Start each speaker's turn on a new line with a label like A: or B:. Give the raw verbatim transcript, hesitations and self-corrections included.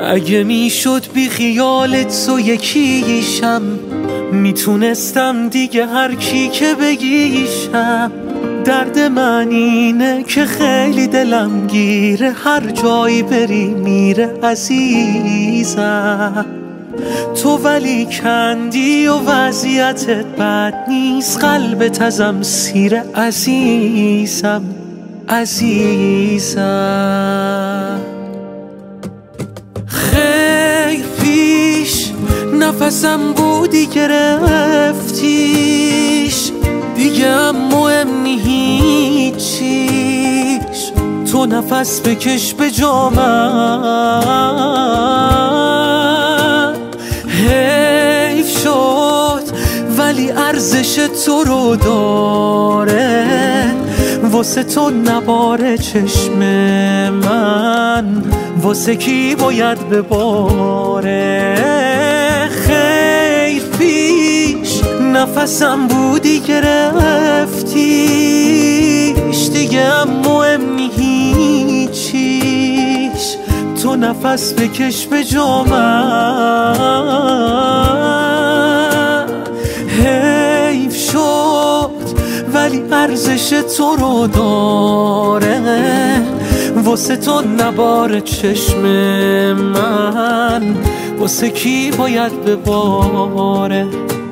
A: اگه میشد بی خیالت تو یکیشم، میتونستم دیگه هر کی که بگیشم. درد من اینه که خیلی دلم گیره، هر جایی بری میره عزیزم. تو ولی کندی و وضعیتت بد نیست، قلبت ازم سیره عزیزم عزیزم. خیر پیش نفسم بودی گرفتیش، دیگه هم مهم نی هیچیش. تو نفس بکش به جا من، حیف شد ولی ارزش تو رو داره، واسه تو نباره چشم من، واسه کی باید بباره. خیر پیش نفسم بودی گرفتیش، دیگه هم مهم نی هیچیش. تو نفس بکش به جا من، حیف شد ولی ارزش تو رو داره، واسه تو نباره چشم من، واسه کی باید بباره.